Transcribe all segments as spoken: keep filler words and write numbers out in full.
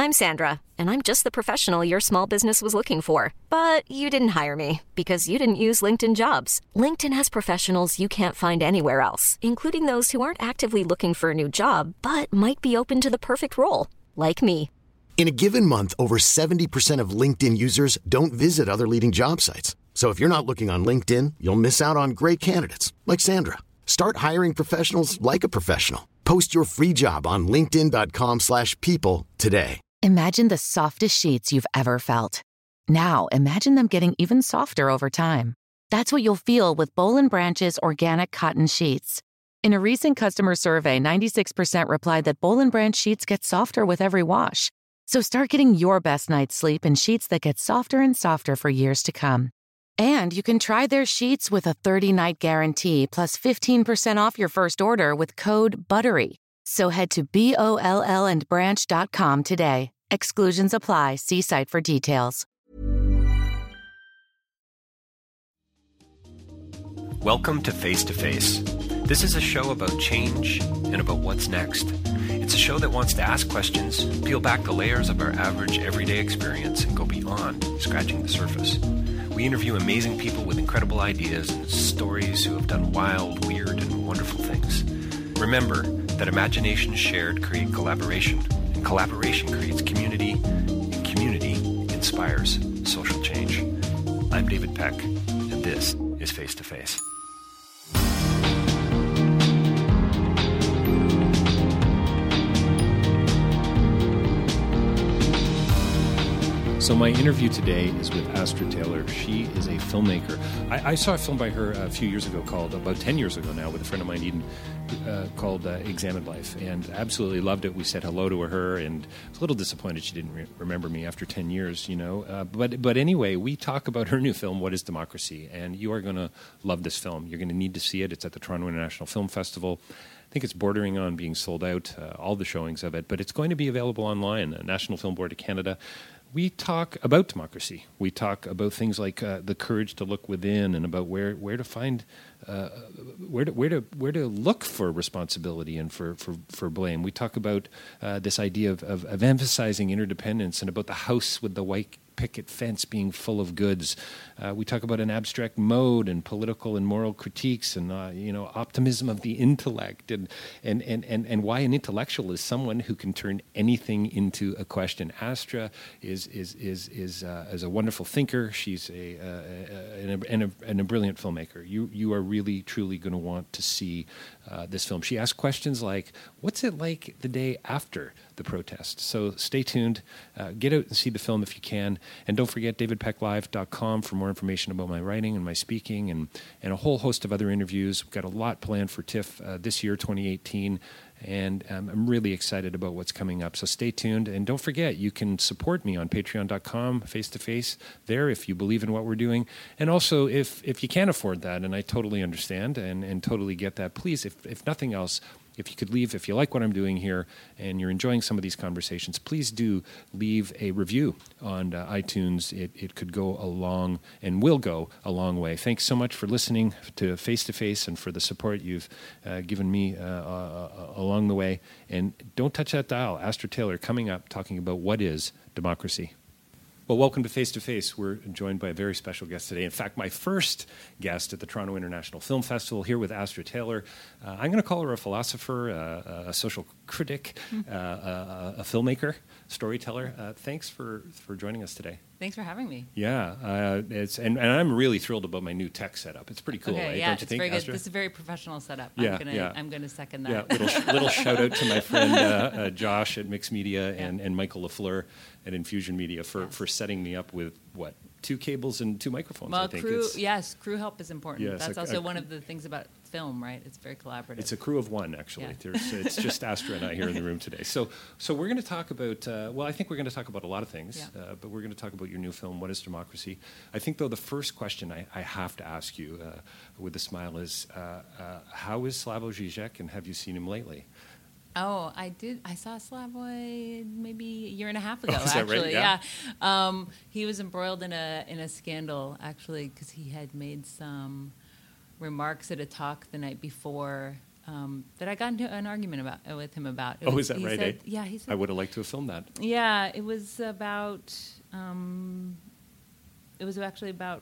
I'm Sandra, and I'm just the professional your small business was looking for. But you didn't hire me because you didn't use LinkedIn Jobs. LinkedIn has professionals you can't find anywhere else, including those who aren't actively looking for a new job, but might be open to the perfect role, like me. In a given month, over seventy percent of LinkedIn users don't visit other leading job sites. So if you're not looking on LinkedIn, you'll miss out on great candidates like Sandra. Start hiring professionals like a professional. Post your free job on linkedin dot com slash people today. Imagine the softest sheets you've ever felt. Now imagine them getting even softer over time. That's what you'll feel with Boll and Branch's organic cotton sheets. In a recent customer survey, ninety-six percent replied that Boll and Branch sheets get softer with every wash. So start getting your best night's sleep in sheets that get softer and softer for years to come. And you can try their sheets with a thirty-night guarantee plus fifteen percent off your first order with code BUTTERY. So head to B O L L and branch dot com today. Exclusions apply. See site for details. Welcome to Face to Face. This is a show about change and about what's next. It's a show that wants to ask questions, peel back the layers of our average everyday experience, and go beyond scratching the surface. We interview amazing people with incredible ideas and stories who have done wild, weird, and wonderful things. Remember that imagination shared creates collaboration, and collaboration creates community, and community inspires social change. I'm David Peck, and this is Face to Face. So my interview today is with Astra Taylor. She is a filmmaker. I, I saw a film by her a few years ago called, about ten years ago now, with a friend of mine, Eden, uh, called uh, Examined Life, and absolutely loved it. We said hello to her, and I was a little disappointed she didn't re- remember me after ten years, you know. Uh, but but anyway, we talk about her new film, What is Democracy? And you are going to love this film. You're going to need to see it. It's at the Toronto International Film Festival. I think it's bordering on being sold out, uh, all the showings of it, but it's going to be available online, the National Film Board of Canada. We talk about democracy. We talk about things like uh, the courage to look within, and about where, where to find, uh, where to where to where to look for responsibility and for, for, for blame. We talk about uh, this idea of, of, of emphasizing interdependence, and about the house with the white picket fence being full of goods. Uh, we talk about an abstract mode and political and moral critiques, and uh, you know, optimism of the intellect, and, and and and and why an intellectual is someone who can turn anything into a question. Astra is is is is uh, is a wonderful thinker. She's a, uh, a, and, a, and, a and a brilliant filmmaker. You you are really truly going to want to see uh, this film. She asks questions like, "What's it like the day after the protest?" So stay tuned. Uh, get out and see the film if you can. And don't forget david peck live dot com for more information about my writing and my speaking, and, and a whole host of other interviews. We've got a lot planned for TIFF uh, this year, twenty eighteen, and um, I'm really excited about what's coming up. So stay tuned, and don't forget, you can support me on patreon dot com, face-to-face there, if you believe in what we're doing. And also, if if you can't afford that, and I totally understand and, and totally get that, please, if if nothing else, if you could leave, if you like what I'm doing here and you're enjoying some of these conversations, please do leave a review on uh, iTunes. It, it could go a long and will go a long way. Thanks so much for listening to Face to Face and for the support you've uh, given me uh, uh, along the way. And don't touch that dial. Astra Taylor coming up, talking about what is democracy. Well, welcome to Face to Face. We're joined by a very special guest today. In fact, my first guest at the Toronto International Film Festival, here with Astra Taylor. Uh, I'm going to call her a philosopher, uh, a social critic, uh, a, a filmmaker, storyteller. Uh, thanks for, for joining us today. Thanks for having me. Yeah, uh, it's and, and I'm really thrilled about my new tech setup. It's pretty cool, okay, right? Yeah, Don't you it's think, very good. Astra? This is a very professional setup. Yeah, I'm gonna, yeah. I'm going to second that. Yeah, little, little shout out to my friend uh, uh, Josh at Mix Media and, yeah. and Michael LaFleur at Infusion Media for, yes. for setting me up with, what, two cables and two microphones, well, I think. Crew, it's, yes, crew help is important. Yes, That's a, also a, one of the things about film, right? It's very collaborative. It's a crew of one, actually. Yeah. There's, it's just Astra and I here in the room today. So so we're going to talk about, uh, well, I think we're going to talk about a lot of things, yeah. uh, but we're going to talk about your new film, What is Democracy? I think, though, the first question I, I have to ask you uh, with a smile is, uh, uh, how is Slavoj Žižek, and have you seen him lately? Oh, I did. I saw Slavoj maybe a year and a half ago. Oh, is that actually, right? Yeah. yeah. Um, he was embroiled in a in a scandal actually because he had made some remarks at a talk the night before um, that I got into an argument about uh, with him about. It Oh, was, is that he right, said- eh? Yeah, he said. I would have liked to have filmed that. Yeah, it was about. Um, it was actually about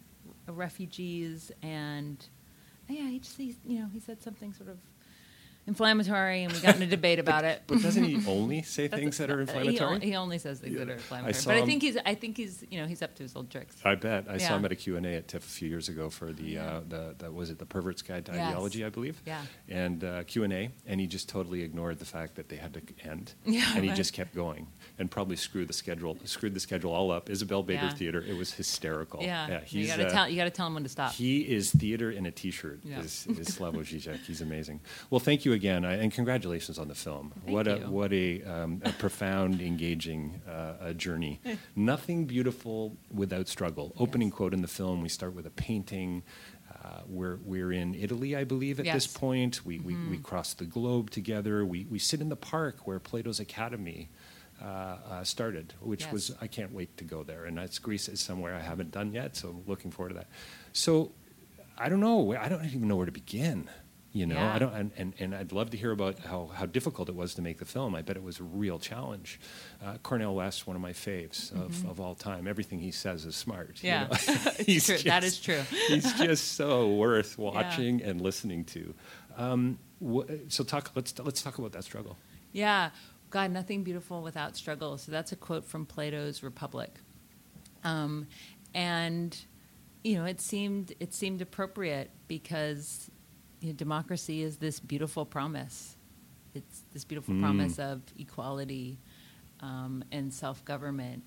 refugees, and yeah, he just he, you know he said something sort of inflammatory, and we got in a debate about it. But doesn't he only say That's- things that are uh, inflammatory? He, he only says things that are inflammatory. saw But I him- think he's I think he's you know he's up to his old tricks. I bet. I saw Yeah. him at a Q and A at TIFF a few years ago for the, Yeah. uh, the, the was it the Pervert's Guide to Yes. Ideology, I believe? Yeah. And uh, Q and A, and he just totally ignored the fact that they had to end. Yeah, and he right. just kept going and probably screwed the schedule, screwed the schedule all up. Isabel Bader Yeah. Theater, it was hysterical. Yeah, you he's, got to uh, tell you got to tell him when to stop. He is theater in a T-shirt. Yeah. Is, is Slavoj Žižek. He's amazing. Well, thank you again, I, and congratulations on the film. Thank what a you. what a, um, a profound, engaging uh, a journey. Nothing beautiful without struggle. Opening Yes. quote in the film. We start with a painting. Uh, we're we're in Italy, I believe, at this Yes. point. We, we we cross the globe together. We we sit in the park where Plato's Academy uh, uh, started, which Yes. was I can't wait to go there. And that's Greece is somewhere I haven't done yet, so I'm looking forward to that. So I don't know. I don't even know where to begin. You know, Yeah. I don't, and, and, and I'd love to hear about how, how difficult it was to make the film. I bet it was a real challenge. Uh, Cornel West, one of my faves of, of all time. Everything he says is smart. you Yeah. know? It's He's true. That is just- true. He's just so worth watching and listening to. Um, wh- so talk. Let's let's talk about that struggle. Yeah, God, nothing beautiful without struggle. So that's a quote from Plato's Republic, um, and you know it seemed it seemed appropriate because you know, democracy is this beautiful promise. It's this beautiful Mm. promise of equality um, and self-government,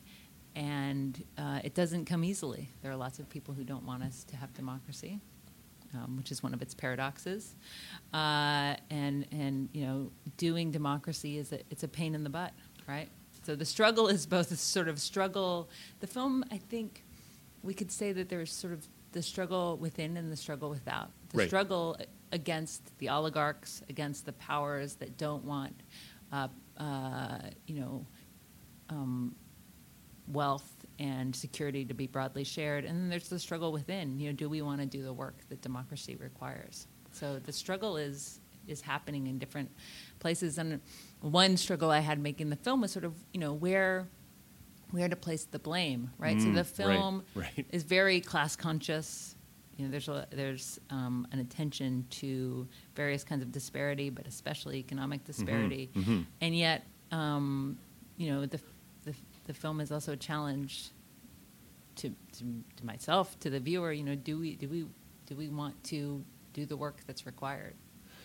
and uh, it doesn't come easily. There are lots of people who don't want us to have democracy. Um, which is one of its paradoxes, uh, and and you know, doing democracy is a, it's a pain in the butt, right? So the struggle is both a sort of struggle. The film, I think, we could say that there's sort of the struggle within and the struggle without. The Right. struggle against the oligarchs, against the powers that don't want, uh, uh, you know, um, wealth and security to be broadly shared. And then there's the struggle within. You know, do we want to do the work that democracy requires? So the struggle is is happening in different places. And one struggle I had making the film was sort of, you know, where where to place the blame, right? so Mm, the right, film right. is very class conscious. You know, there's a, there's um, an attention to various kinds of disparity, but especially economic disparity. mhm. And yet, um, you know, the, the the film is also a challenge to, to to myself, to the viewer. You know, do we do we do we want to do the work that's required?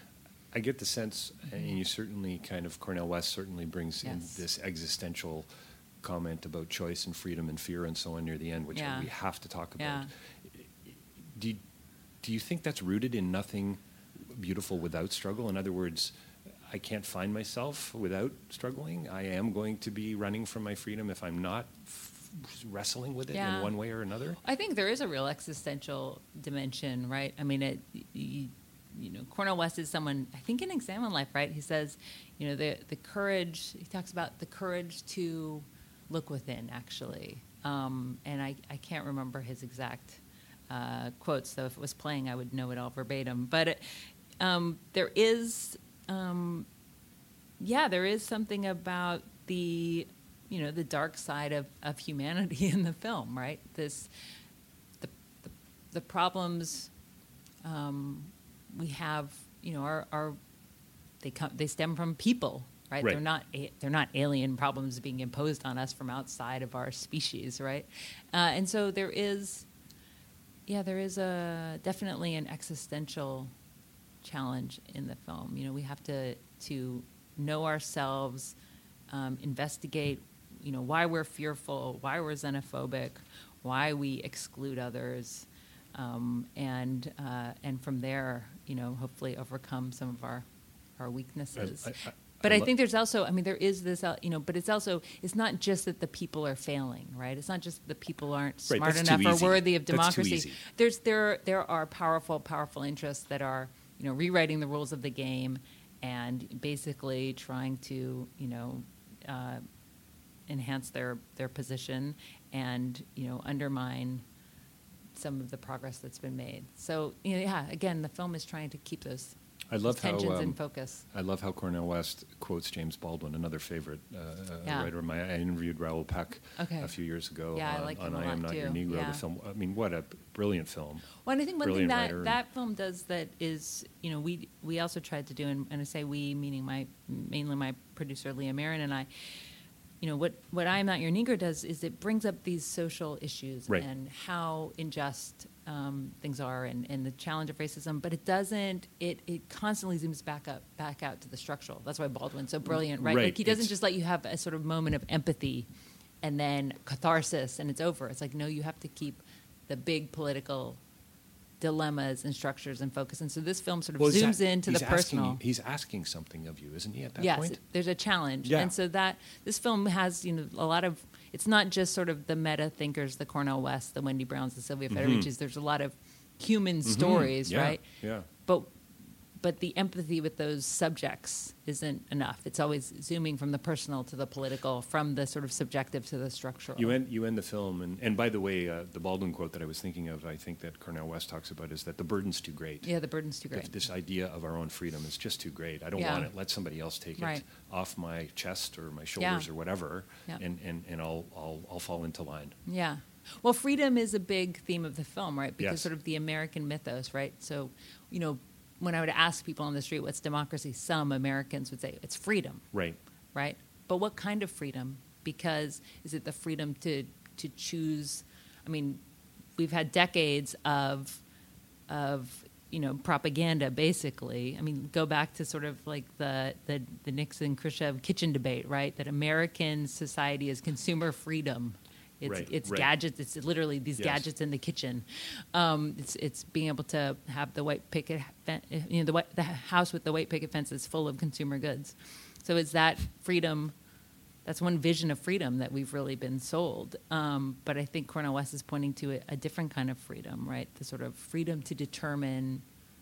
I get the sense, and you certainly kind of, Cornel West certainly brings Yes. in this existential comment about choice and freedom and fear and so on near the end, which Yeah. we have to talk Yeah. about. Do you, do you think that's rooted in nothing beautiful without struggle? In other words, I can't find myself without struggling. I am going to be running from my freedom if I'm not f- wrestling with it Yeah. in one way or another. I think there is a real existential dimension, right? I mean, it, you, you know, Cornel West is someone, I think in Examine Life, right? He says, you know, the, the courage, he talks about the courage to look within, actually. Um, and I, I can't remember his exact uh, quotes, so if it was playing, I would know it all verbatim. But it, um, there is, um, yeah, there is something about the, you know, the dark side of, of humanity in the film, right? This, the, the, the problems um, we have, you know, are, are they come, they stem from people, right? Right. They're not, a, they're not alien problems being imposed on us from outside of our species, right? Uh, and so there is, yeah, there is a definitely an existential challenge in the film. You know, we have to to know ourselves, um, investigate, you know, why we're fearful, why we're xenophobic, why we exclude others, um, and uh, and from there, you know, hopefully overcome some of our our weaknesses. I- I- But I I lo- think there's also, I mean, there is this, uh, you know, but it's also, it's not just that the people are failing, right? It's not just that people aren't Right, smart that's too enough or easy. worthy of That's too democracy. easy. There's there there are powerful, powerful interests that are, you know, rewriting the rules of the game and basically trying to, you know, uh, enhance their their position and, you know, undermine some of the progress that's been made. So, you know, yeah, again, the film is trying to keep those I love His how tensions um, in focus. I love how Cornel West quotes James Baldwin, another favorite uh, Yeah. writer of mine. I interviewed Raoul Peck Okay. a few years ago Yeah, I on, like on him a I Am lot, Not Your too. Negro, Yeah. the film. I mean, what a brilliant film. Well, and I think one thing Brilliant that writer. that film does that is, you know, we we also tried to do, and, and I say we, meaning my mainly my producer Leah Marin and I. You know, what what I Am Not Your Negro does is it brings up these social issues Right. and how unjust um, things are, and, and the challenge of racism. But it doesn't. It it constantly zooms back up, back out to the structural. That's why Baldwin's so brilliant, right? Right. Like he doesn't It's- just let you have a sort of moment of empathy, and then catharsis, and it's over. It's like, no, you have to keep the big political dilemmas and structures and focus. And so this film sort of Well, he's zooms a- into he's the asking, personal. He's asking something of you, isn't he, at that Yes, point? there's a challenge. Yeah. And so that this film has, you know, a lot of, it's not just sort of the meta thinkers, the Cornel West, the Wendy Browns, the Sylvia Federicis. There's a lot of human stories, Mm-hmm. Yeah, right? yeah. But but the empathy with those subjects isn't enough. It's always zooming from the personal to the political, from the sort of subjective to the structural. You end, you end the film, and, and by the way, uh, the Baldwin quote that I was thinking of, I think that Cornel West talks about, is that the burden's too great. Yeah, the burden's too Th- great. This idea of our own freedom is just too great. I don't Yeah. want it. Let somebody else take Right. it off my chest or my shoulders Yeah. or whatever, Yeah. and, and, and I'll, I'll, I'll fall into line. Yeah. Well, freedom is a big theme of the film, right? Because Yes. sort of the American mythos, right? So, you know, when I would ask people on the street, what's democracy? Some Americans would say it's freedom, Right. right? But what kind of freedom? Because is it the freedom to, to choose? I mean, we've had decades of, of, you know, propaganda, basically. I mean, go back to sort of like the, the, the Nixon-Khrushchev kitchen debate, right? That American society is consumer freedom. It's, Right, it's right. gadgets. It's literally these Yes. gadgets in the kitchen. Um, it's it's being able to have the white picket, fen- you know, the white, the house with the white picket fence is full of consumer goods. So is that freedom? That's one vision of freedom that we've really been sold. Um, but I think Cornel West is pointing to a, a different kind of freedom, right? The sort of freedom to determine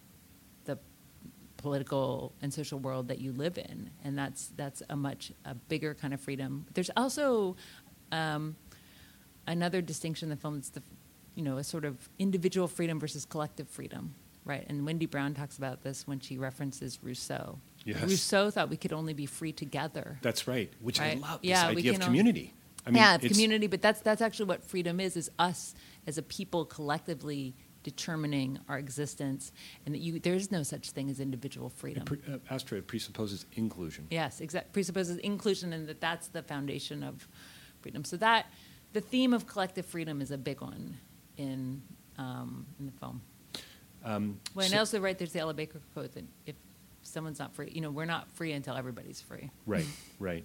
the political and social world that you live in, and that's that's a much a bigger kind of freedom. There's also um, another distinction in the film. It's the, you know, a sort of individual freedom versus collective freedom, right? And Wendy Brown talks about this when she references Rousseau. Yes. Rousseau thought we could only be free together. That's right, which Right. I love, Yeah, this we idea of can all- community. I mean, yeah, of it's- community, but that's that's actually what freedom is: is us as a people collectively determining our existence, and that you there is no such thing as individual freedom. Pre- uh, Astra, it presupposes inclusion. Yes, exact presupposes inclusion, and that that's the foundation of freedom. So that the theme of collective freedom is a big one in um, in the film. Um, Well, and so- also, right, there's the Ella Baker quote that if someone's not free, you know, we're not free until everybody's free. Right, right.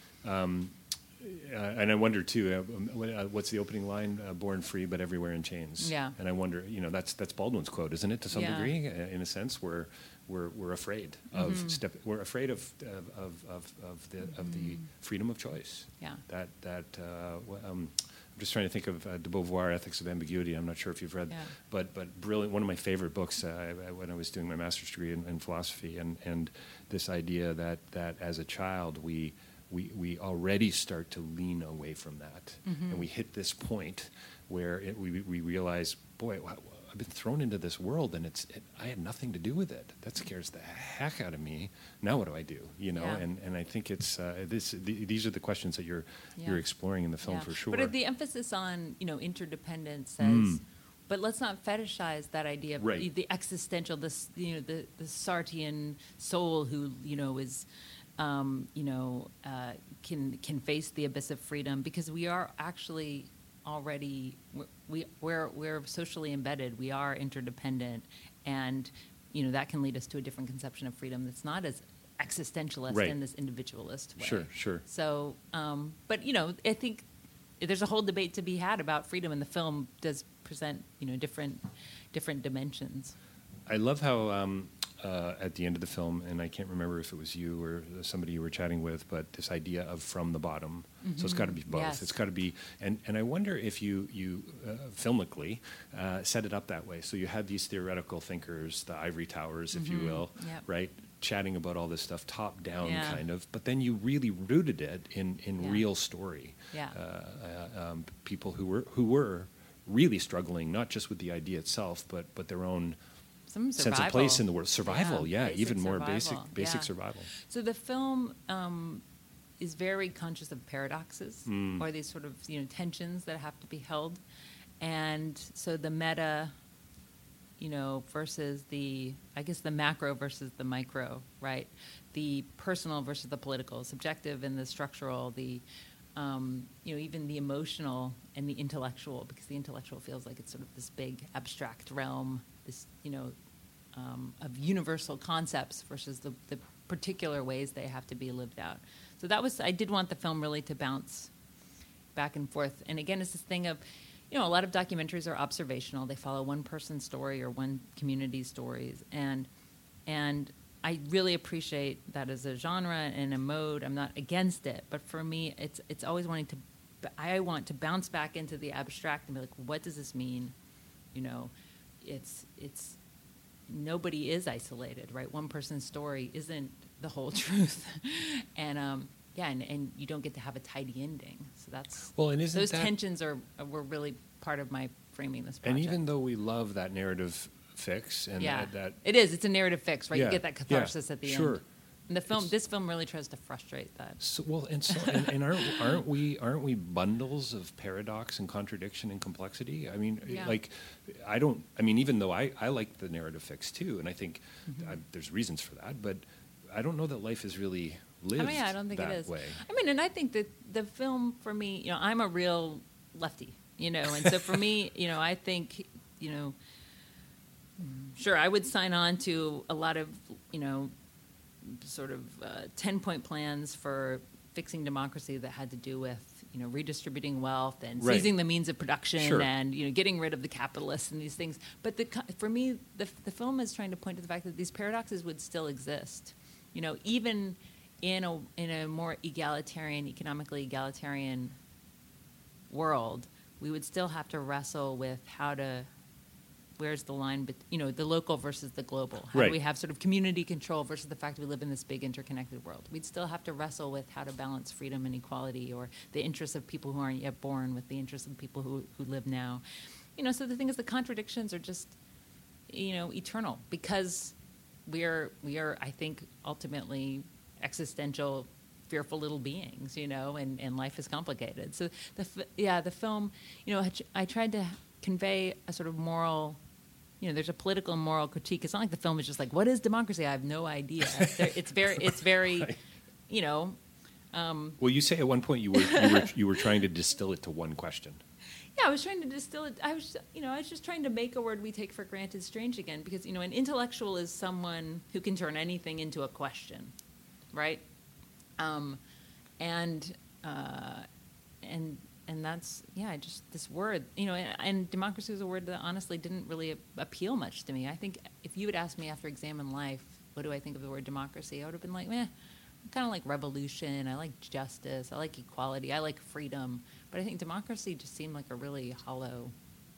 Um, uh, and I wonder too, uh, um, what- uh, what's the opening line? Uh, "Born free, but everywhere in chains." Yeah. And I wonder, you know, that's that's Baldwin's quote, isn't it? To some Yeah. degree, uh, in a sense, we're we're we're afraid of Mm-hmm. step. We're afraid of of of of, of the of the freedom of choice. Yeah. That that. Uh, w- um, I'm just trying to think of uh, de Beauvoir, Ethics of Ambiguity. I'm not sure if you've read, Yeah. but but but brilliant. One of my favorite books uh, I, I- when I was doing my master's degree in, in philosophy, and and this idea that that as a child we. We, we already start to lean away from that, Mm-hmm. and we hit this point where it, we, we realize, boy, wh- I've been thrown into this world, and it's it, I had nothing to do with it. That scares the heck out of me. Now what do I do? You know, Yeah. and, and I think it's uh, this. The, these are the questions that you're Yeah. you're exploring in the film Yeah. for sure. But the emphasis on, you know, interdependence says, Mm. but let's not fetishize that idea of Right. the existential, this, you know, the, the Sartrean soul who, you know, is, um, you know, uh, can can face the abyss of freedom, because we are actually already we we're we're socially embedded. We are interdependent, and you know that can lead us to a different conception of freedom that's not as existentialist Right. and this individualist way. Sure, sure. So, um, but you know, I think there's a whole debate to be had about freedom, and the film does present, you know, different different dimensions. I love how um, uh, at the end of the film, and I can't remember if it was you or somebody you were chatting with, but this idea of from the bottom. So it's got to be both. Yes. It's got to be, and, and I wonder if you you uh, filmically uh, set it up that way. So you had these theoretical thinkers, the ivory towers, if you will, Yep. right, chatting about all this stuff top down, Yeah. kind of. But then you really rooted it in in Yeah. real story. Yeah. Uh, uh, um, people who were who were really struggling, not just with the idea itself, but but their own some sense survival. of place in the world. Survival, yeah, basic even more survival, basic basic yeah. survival. So the film um, is very conscious of paradoxes Mm. or these sort of you know tensions that have to be held, and so the meta, you know, versus the I guess the macro versus the micro, right? The personal versus the political, subjective and the structural, the um, you know even the emotional and the intellectual, because the intellectual feels like it's sort of this big abstract realm, this you know um, of universal concepts versus the, the particular ways they have to be lived out. So that was I did want the film really to bounce back and forth. And again, it's this thing of, you know, a lot of documentaries are observational. They follow one person's story or one community's stories, and and I really appreciate that as a genre and a mode. I'm not against it, but for me, it's it's always wanting to. I want to bounce back into the abstract and be like, what does this mean? You know, it's it's nobody is isolated, right? One person's story isn't the whole truth, and um, yeah, and, and you don't get to have a tidy ending. So that's Well, and isn't those that- tensions are were really part of my framing this project. And even though we love that narrative fix and yeah, that, that it is. It's a narrative fix, right? Yeah, You get that catharsis yeah, at the sure. end. And the film, It's- this film really tries to frustrate that. So, well, and so, and, and aren't aren't we aren't we bundles of paradox and contradiction and complexity? I mean, Yeah. like, I don't. I mean, even though I I like the narrative fix too, and I think Mm-hmm. I, there's reasons for that, but I don't know that life is really lived I mean, yeah, I don't think that it is. way. I mean, and I think that the film for me, you know, I'm a real lefty, you know, and so for me, you know, I think, you know, sure, I would sign on to a lot of, you know, sort of uh, ten-point plans for fixing democracy that had to do with, you know, redistributing wealth and Right. seizing the means of production Sure. and, you know, getting rid of the capitalists and these things. But the, co- for me, the, the film is trying to point to the fact that these paradoxes would still exist, you know, even in a in a more egalitarian, economically egalitarian world, we would still have to wrestle with how to, where's the line, bet- you know, the local versus the global. How Right. do we have sort of community control versus the fact that we live in this big interconnected world? We'd still have to wrestle with how to balance freedom and equality, or the interests of people who aren't yet born with the interests of people who, who live now. You know, so the thing is, the contradictions are just, you know, eternal, because we are, we are, I think, ultimately existential, fearful little beings, you know, and, and life is complicated. So, the f- yeah, the film, you know, I, ch- I tried to convey a sort of moral, you know, there's a political and moral critique. It's not like the film is just like, what is democracy? I have no idea. There, it's very, it's very, Right. you know. Well, you say at one point you were you were you were trying to distill it to one question. Yeah, I was trying to distill it. I was, you know, I was just trying to make a word we take for granted strange again, because, you know, an intellectual is someone who can turn anything into a question, right? Um, and uh, and and that's yeah, I just this word, you know, and, and democracy is a word that honestly didn't really a- appeal much to me. I think if you had asked me after Examine Life, what do I think of the word democracy, I would have been like, meh. I kind of like revolution. I like justice. I like equality. I like freedom. But I think democracy just seemed like a really hollow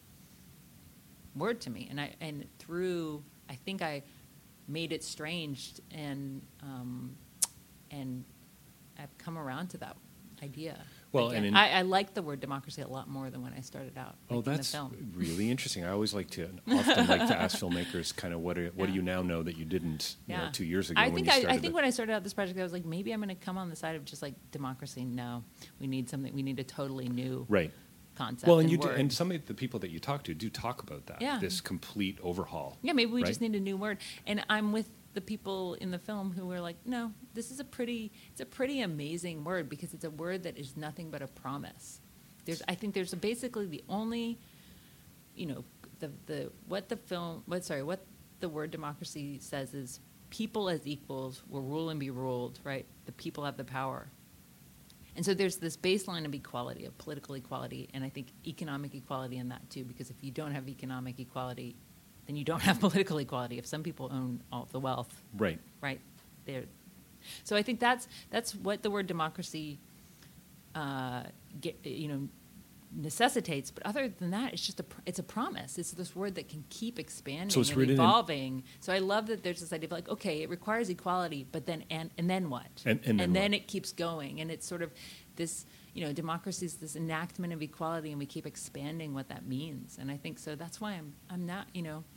word to me. And I and through I think I made it strange, and um, and I've come around to that idea. Well, again. and in- I, I like the word democracy a lot more than when I started out. Oh, making that's the film. really interesting. I always like to often like to ask filmmakers kind of what are, what do Yeah. you now know that you didn't you know, Yeah. two years ago I when think you I, started I think it? when I started out this project, I was like, maybe I'm going to come on the side of just like democracy. No, we need something. We need a totally new Right. concept. Well, and and you do, word. and some of the people that you talk to do talk about that. Yeah. This complete overhaul. Yeah, maybe we right? just need a new word. And I'm with the people in the film who were like, no, this is a pretty, it's a pretty amazing word, because it's a word that is nothing but a promise. There's, I think there's a, basically the only, you know, the the what the film, what sorry, what the word democracy says is people as equals will rule and be ruled, right? The people have the power. And so there's this baseline of equality, of political equality, and I think economic equality in that too, because if you don't have economic equality, then you don't have political equality. If some people own all of the wealth, Right. right? There. So I think that's that's what the word democracy, uh, get, you know, necessitates. But other than that, it's just a pr- it's a promise. It's this word that can keep expanding So it's and written in- evolving. So I love that there's this idea of like, okay, it requires equality, but then and and then what? And- and then then what? it keeps going, and it's sort of this. You know, democracy is this enactment of equality, and we keep expanding what that means. And I think so. That's why I'm I'm not. You know,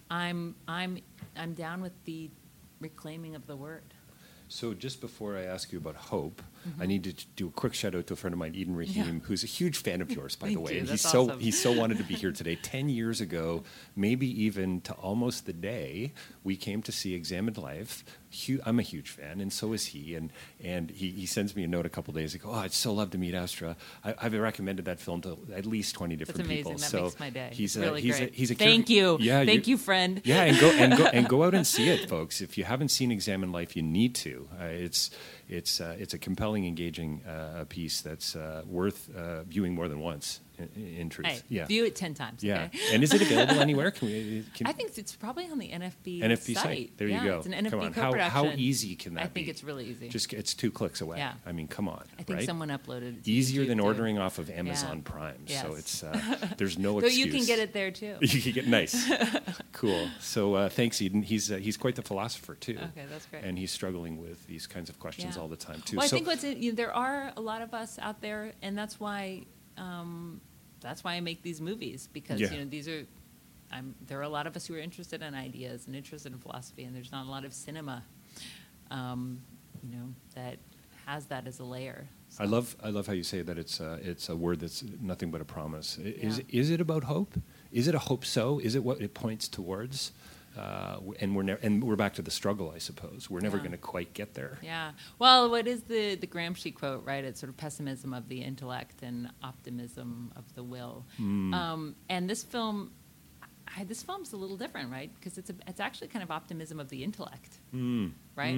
I'm I'm I'm down with the reclaiming of the word. So just before I ask you about hope, Mm-hmm. I need to do a quick shout out to a friend of mine, Eden Rahim, Yeah. who's a huge fan of yours, by Thank the way. you. And That's he's so awesome. he so wanted to be here today. Ten years ago, maybe even to almost the day, we came to see Examined Life. Hu- I'm a huge fan, and so is he. And and he, he sends me a note a couple days ago. Oh, I'd so love to meet Astra. I, I've recommended that film to at least twenty different That's amazing. people. That so makes my day. He's really a, he's great. a he's a Thank you. Yeah, Thank you, friend. Yeah, and go and go and go out and see it, folks. If you haven't seen Examined Life, you need to. Uh, it's it's uh, it's a compelling, engaging uh, piece that's uh, worth uh, viewing more than once. In, in truth, Hey, yeah, view it ten times. yeah. Okay? And is it available anywhere? Can we? Can, I think it's probably on the N F B N F B site. site. There yeah, you go. It's an N F B Come on. How, co-production. how easy can that be? I think it's really easy. Just it's two clicks away. Yeah. I mean, come on. I think right? someone uploaded it. to Easier YouTube, than too. ordering off of Amazon Yeah. Prime. Yes. So it's uh, there's no Though excuse. you can get it there too. You can get nice, cool. So uh, thanks, Eden. He's uh, he's quite the philosopher too. Okay, that's great. And he's struggling with these kinds of questions Yeah. all the time too. Well, I so, think what's in, you know, there are a lot of us out there, and that's why um, that's why I make these movies because Yeah. you know these are. I'm, there are a lot of us who are interested in ideas and interested in philosophy, and there's not a lot of cinema, um, you know, that has that as a layer. I love I love how you say that it's uh, it's a word that's nothing but a promise. I- Is Yeah. is it about hope? Is it a hope so? Is it what it points towards? Uh, w- and we're ne- and we're back to the struggle, I suppose. We're never Yeah. going to quite get there. Yeah. Well, what is the, the Gramsci quote, right? It's sort of pessimism of the intellect and optimism of the will. Hmm. Um, and this film, I, this film's a little different, right? Because it's a, it's actually kind of optimism of the intellect, Mm. right?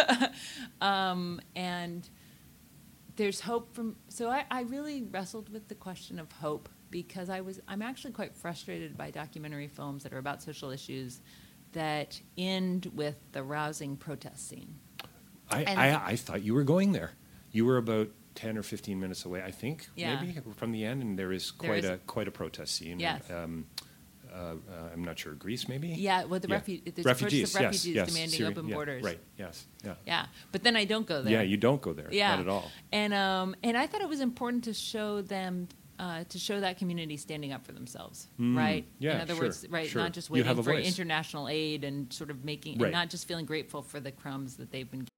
um, and there's hope from. So I, I really wrestled with the question of hope because I was I'm actually quite frustrated by documentary films that are about social issues that end with the rousing protest scene. I, And- I I thought you were going there. You were about ten or fifteen minutes away, I think, Yeah. maybe from the end, and there is There quite is- a quite a protest scene. Yes. Um, uh, uh, I'm not sure, Greece maybe. Yeah, well, the Yeah. refu- there's refugees, approaches of refugees yes, yes, demanding Syria- open yeah, borders. Right. Yes. Yeah. Yeah, but then I don't go there. Yeah. You don't go there. Yeah. Not at all. And um, and I thought it was important to show them. Uh, to show that community standing up for themselves, Mm, right? yeah, In other sure, words, right, sure. not just You waiting have a for voice. international aid and sort of making, Right. and not just feeling grateful for the crumbs that they've been.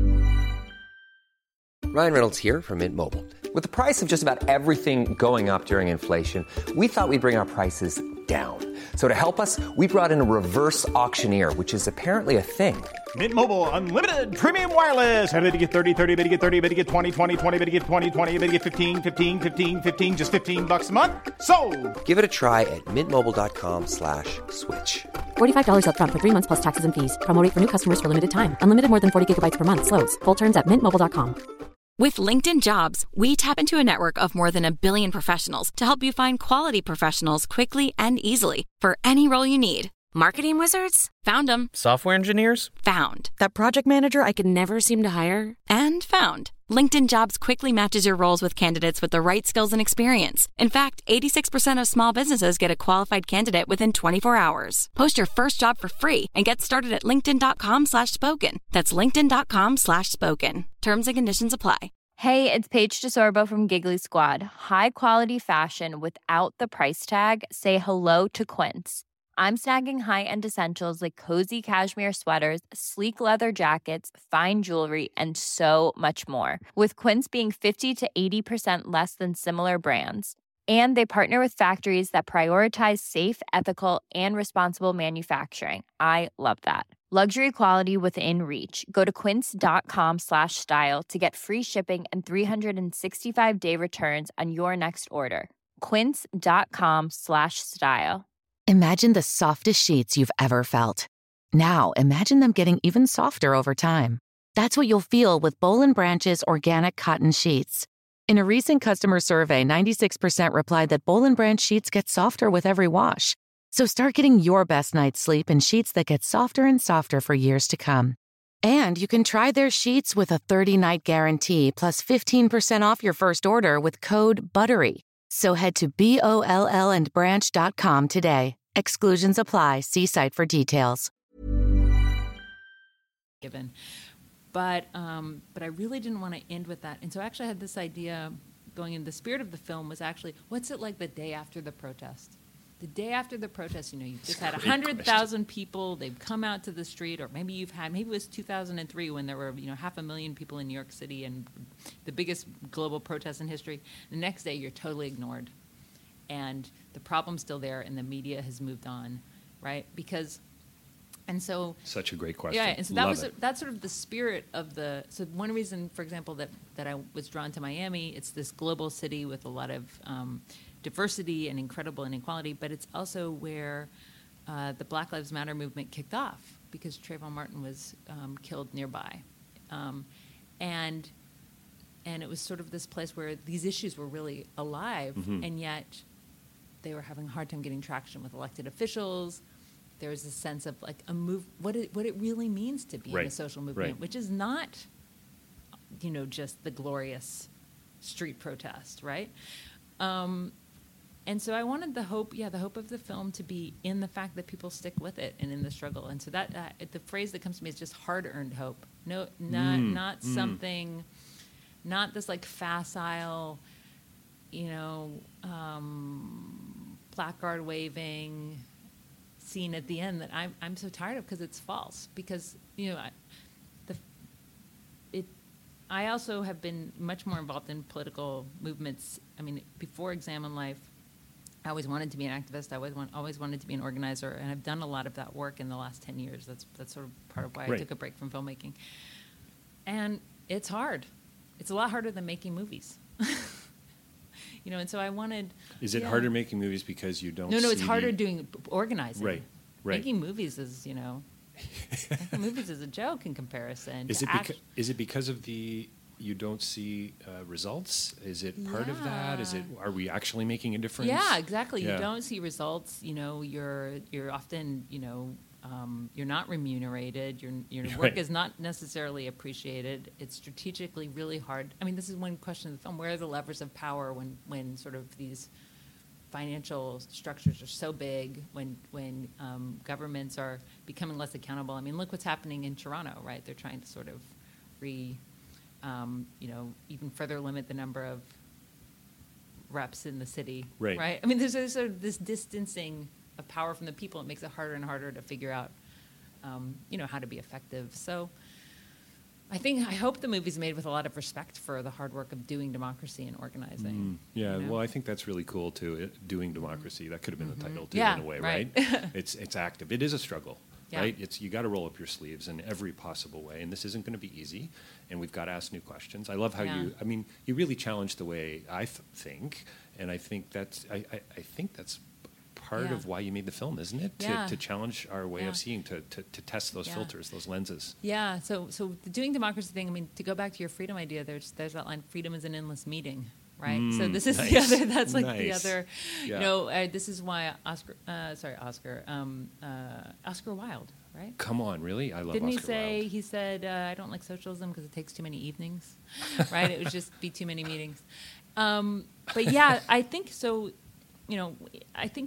Ryan Reynolds here from Mint Mobile. With the price of just about everything going up during inflation, we thought we'd bring our prices down. So to help us, we brought in a reverse auctioneer, which is apparently a thing. Mint Mobile Unlimited Premium Wireless. How to get thirty, thirty, how to get thirty, how to get twenty, twenty, twenty, how to get twenty, twenty, how to get fifteen, fifteen, fifteen, fifteen, just fifteen bucks a month? Sold! Give it a try at mintmobile.com slash switch. forty-five dollars up front for three months plus taxes and fees. Promo rate for new customers for limited time. Unlimited more than forty gigabytes per month. Slows full terms at mint mobile dot com. With LinkedIn Jobs, we tap into a network of more than a billion professionals to help you find quality professionals quickly and easily for any role you need. Marketing wizards? Found them. Software engineers? Found. That project manager I could never seem to hire? And found. LinkedIn Jobs quickly matches your roles with candidates with the right skills and experience. In fact, eighty-six percent of small businesses get a qualified candidate within twenty-four hours. Post your first job for free and get started at linkedin.com slash spoken. That's linkedin.com slash spoken. Terms and conditions apply. Hey, it's Paige DeSorbo from Giggly Squad. High quality fashion without the price tag. Say hello to Quince. I'm snagging high-end essentials like cozy cashmere sweaters, sleek leather jackets, fine jewelry, and so much more. With Quince being fifty to eighty percent less than similar brands. And they partner with factories that prioritize safe, ethical, and responsible manufacturing. I love that. Luxury quality within reach. Go to quince.com slash style to get free shipping and three sixty-five day returns on your next order. Quince.com slash style. Imagine the softest sheets you've ever felt. Now, imagine them getting even softer over time. That's what you'll feel with Boll and Branch's organic cotton sheets. In a recent customer survey, ninety-six percent replied that Boll and Branch sheets get softer with every wash. So start getting your best night's sleep in sheets that get softer and softer for years to come. And you can try their sheets with a thirty-night guarantee plus fifteen percent off your first order with code BUTTERY. So head to B O L L and branch dot com today. Exclusions apply. See site for details. Given, but um, but I really didn't want to end with that, and so actually I had this idea going in. The spirit of the film was actually, what's it like the day after the protest? the day after the protest, you know, you've just had Great one hundred thousand people, they've come out to the street, or maybe you've had, maybe it was two thousand three when there were, you know, half a million people in New York City and the biggest global protest in history. The next day, you're totally ignored. And the problem's still there, and the media has moved on, right? Because, and so... Such a great question. Yeah, and so that Love was, it. that's sort of the spirit of the, so one reason, for example, that, that I was drawn to Miami, it's this global city with a lot of... Um, diversity and incredible inequality, but it's also where uh, the Black Lives Matter movement kicked off because Trayvon Martin was um, killed nearby. Um, and and it was sort of this place where these issues were really alive, mm-hmm. and yet they were having a hard time getting traction with elected officials. There was a sense of like a move, what it, what it really means to be right. in a social movement, right. which is not, you know, just the glorious street protest, right? Um, And so I wanted the hope, yeah, the hope of the film to be in the fact that people stick with it and in the struggle. And so that uh, the phrase that comes to me is just hard-earned hope. No, not mm, not mm. something, not this like facile, you know, um, placard waving scene at the end that I'm I'm so tired of because it's false. Because you know, I, the it. I also have been much more involved in political movements. I mean, before Examine Life, I always wanted to be an activist. I always, want, always wanted to be an organizer, and I've done a lot of that work in the last ten years. That's that's sort of part of why right. I took a break from filmmaking. And it's hard. It's a lot harder than making movies. You know, and so I wanted... Is it yeah. harder making movies because you don't No, no, see it's harder the... doing organizing. Right, right. Making movies is, you know... making movies is a joke in comparison. Is to it, act- beca- is it because of the... You don't see uh, results? Is it part yeah. of that? Is it? Are we actually making a difference? Yeah, exactly. Yeah. You don't see results. You know, you're you're often, you know, um, you're not remunerated. Your your work Right. is not necessarily appreciated. It's strategically really hard. I mean, this is one question of the film: where are the levers of power when when sort of these financial structures are so big? When when um, governments are becoming less accountable? I mean, look what's happening in Toronto, right? They're trying to sort of re Um, you know, even further limit the number of reps in the city, right? right? I mean, there's, there's sort of this distancing of power from the people. It makes it harder and harder to figure out, um, you know, how to be effective. So I think, I hope the movie's made with a lot of respect for the hard work of doing democracy and organizing. Mm, yeah, you know? well, I think that's really cool, too, it, Doing Democracy. That could have been Mm-hmm. the title, too, yeah, in a way, right? right? it's it's active. It is a struggle. Yeah. Right? It's you got to roll up your sleeves in every possible way, and this isn't going to be easy. And we've got to ask new questions. I love how Yeah. you. I mean, you really challenge the way I th- think, and I think that's. I, I, I think that's part Yeah. of why you made the film, isn't it? Yeah. To to challenge our way Yeah. of seeing, to, to to test those Yeah. filters, those lenses. Yeah. So so the doing democracy thing. I mean, to go back to your freedom idea, there's there's that line: freedom is an endless meeting. Right, Mm, so this is nice. the other. That's like Nice. the other. Yeah. You know, uh, this is why Oscar. Uh, sorry, Oscar. Um, uh, Oscar Wilde. Right. Come on, really? I love Didn't Oscar he say? Wilde. He said, uh, "I don't like socialism because it takes too many evenings." Right. It would just be too many meetings. Um, but yeah, I think so. You know, I think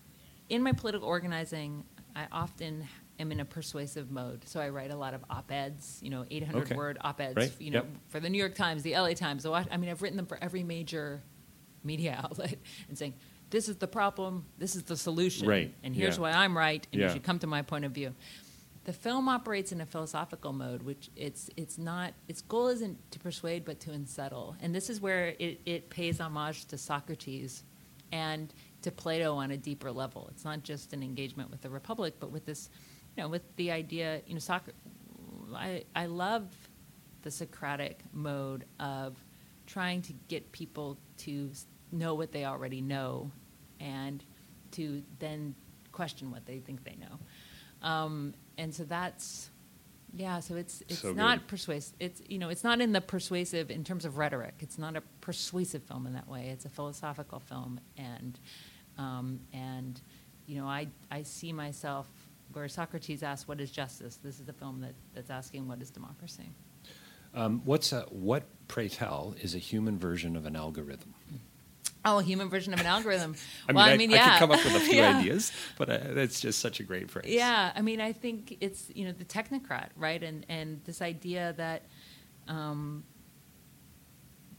in my political organizing, I often am in a persuasive mode. So I write a lot of op-eds, you know, eight hundred Okay. word op-eds, Right. you know, Yep. for the New York Times, the L A Times. The Wash- I mean, I've written them for every major media outlet and saying, this is the problem, this is the solution, Right. and here's Yeah. why I'm right, and Yeah. you should come to my point of view. The film operates in a philosophical mode, which it's it's not, its goal isn't to persuade, but to unsettle. And this is where it, it pays homage to Socrates and to Plato on a deeper level. It's not just an engagement with the Republic, but with this, you know, with the idea, you know, Soc- I, I love the Socratic mode of trying to get people to know what they already know and to then question what they think they know. Um, and so that's, yeah, so it's it's So not good. persuasive. It's, you know, it's not in the persuasive in terms of rhetoric. It's not a persuasive film in that way. It's a philosophical film. And, um, and you know, I, I see myself where Socrates asked, what is justice? This is a film that, that's asking, what is democracy? Um, what's a, what, pray tell, is a human version of an algorithm? Oh, a human version of an algorithm. I mean, well, I, I mean, I yeah. could come up with a few Yeah. ideas, but uh, that's just such a great phrase. Yeah, I mean, I think it's, you know, the technocrat, right? And and this idea that, um,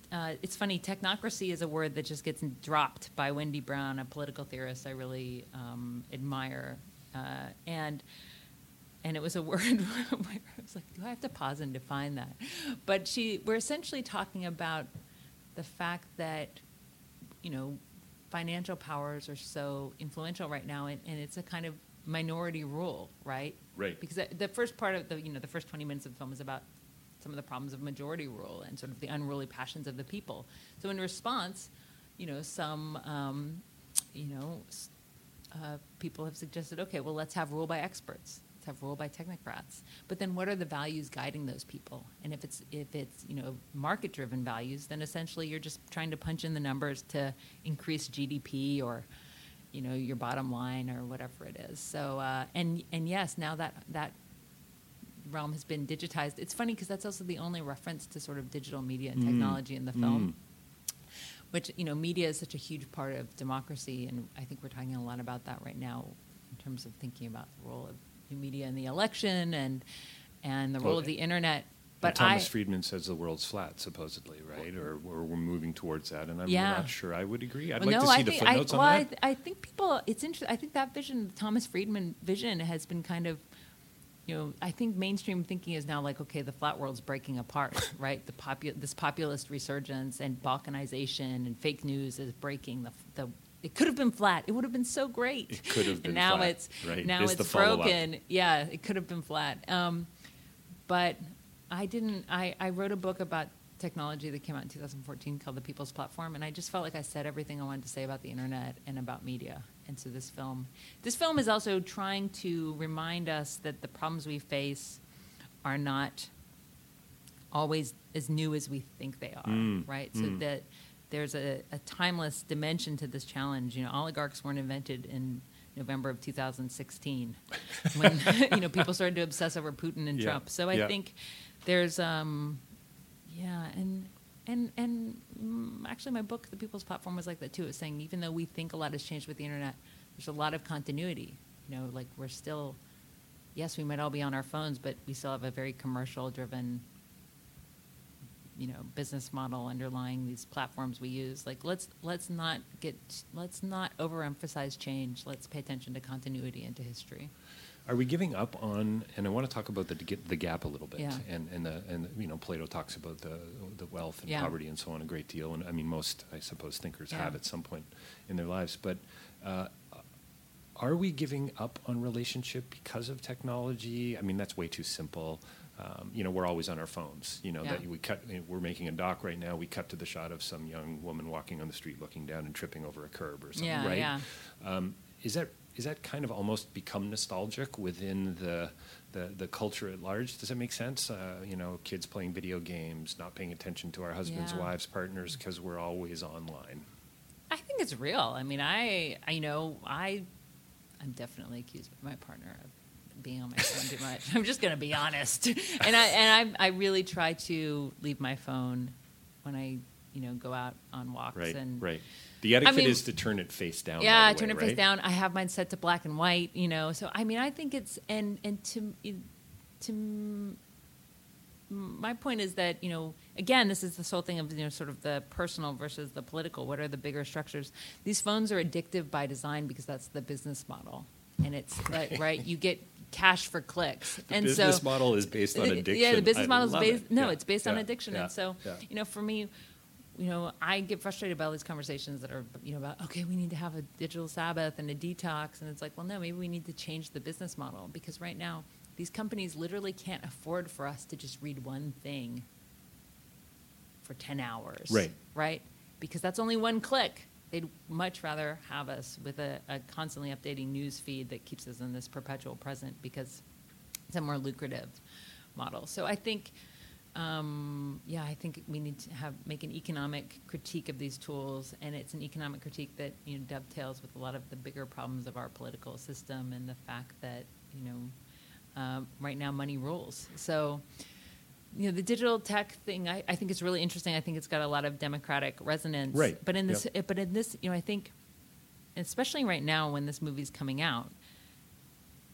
uh, it's funny. Technocracy is a word that just gets dropped by Wendy Brown, a political theorist I really um, admire, uh, and and it was a word where I was like, do I have to pause and define that? But she, we're essentially talking about the fact that, you know, financial powers are so influential right now, and, and it's a kind of minority rule, right? Right. Because the, the first part of the, you know, the first twenty minutes of the film is about some of the problems of majority rule and sort of the unruly passions of the people. So in response, you know, some, um, you know, uh, people have suggested, okay, well, let's have rule by experts. Let's have rule by technocrats. But then what are the values guiding those people? And if it's, if it's you know, market-driven values, then essentially you're just trying to punch in the numbers to increase G D P or, you know, your bottom line or whatever it is. So, uh, and and yes, now that that realm has been digitized. It's funny because that's also the only reference to sort of digital media and technology mm. in the film. Mm. Which, you know, media is such a huge part of democracy, and I think we're talking a lot about that right now in terms of thinking about the role of media in the election and and the role well, of the internet. But Thomas I, Friedman says the world's flat, supposedly, right? Or, or we're moving towards that, and I'm yeah. not sure I would agree. I'd well, like no, to see I the think, footnotes I, on well, that. I, th- I think people, it's interesting. I think that vision, the Thomas Friedman vision, has been kind of, you know, I think mainstream thinking is now like, okay, the flat world's breaking apart, right? The popu- this populist resurgence and balkanization and fake news is breaking the the. It could have been flat. It would have been so great. It could have been and now flat. It's, right. Now Is it's the broken. Yeah, it could have been flat. Um, but I didn't. I, I wrote a book about technology that came out in two thousand fourteen called The People's Platform, and I just felt like I said everything I wanted to say about the internet and about media. And so this film, this film is also trying to remind us that the problems we face are not always as new as we think they are, mm. right? So mm. that there's a, a timeless dimension to this challenge. You know, oligarchs weren't invented in November of two thousand sixteen when, you know, people started to obsess over Putin and yeah. Trump. So I yeah. think there's, um, yeah, and and and mm, actually my book, The People's Platform, was like that too. It was saying even though we think a lot has changed with the internet, there's a lot of continuity. You know, like we're still, yes, we might all be on our phones, but we still have a very commercial-driven, you know, business model underlying these platforms we use. Like, let's let's not get let's not overemphasize change. Let's pay attention to continuity and to history. Are we giving up on? And I want to talk about the the gap a little bit. Yeah. And and the and you know, Plato talks about the the wealth and yeah. poverty and so on a great deal. And I mean, most I suppose thinkers yeah. have at some point in their lives. But uh, are we giving up on relationship because of technology? I mean, that's way too simple. Um, you know, we're always on our phones. You know, yeah. that we cut. We're making a doc right now. We cut to the shot of some young woman walking on the street, looking down and tripping over a curb or something. Yeah, right? yeah. Um, is that is that kind of almost become nostalgic within the the, the culture at large? Does that make sense? Uh, you know, kids playing video games, not paying attention to our husbands, Yeah. wives, partners, because we're always online. I think it's real. I mean, I, I you know, I, I'm definitely accused by my partner of being on my phone too much. I'm just going to be honest. And I and I I really try to leave my phone when I, you know, go out on walks. Right, and right. The etiquette I mean, is to turn it face down. Yeah, right away, turn it face right? down. I have mine set to black and white, you know. So, I mean, I think it's, and, and to, to, my point is that, you know, again, this is this whole thing of, you know, sort of the personal versus the political. What are the bigger structures? These phones are addictive by design because that's the business model. And it's, right, like, right you get cash for clicks. The and business so, model is based on addiction. Yeah, the business I model is love based, it. no, yeah. it's based yeah. on addiction. Yeah. And so, yeah. you know, for me, you know, I get frustrated by all these conversations that are, you know, about, okay, we need to have a digital Sabbath and a detox. And it's like, well, no, maybe we need to change the business model because right now these companies literally can't afford for us to just read one thing for ten hours. Right. Right? Because that's only one click. They'd much rather have us with a, a constantly updating news feed that keeps us in this perpetual present because it's a more lucrative model. So I think, um, yeah, I think we need to have make an economic critique of these tools, and it's an economic critique that, you know, dovetails with a lot of the bigger problems of our political system and the fact that, you know, um, right now money rules. So, you know, the digital tech thing, I, I think it's really interesting. I think it's got a lot of democratic resonance. Right. But in this, Yep. but in this, you know, I think, especially right now when this movie's coming out,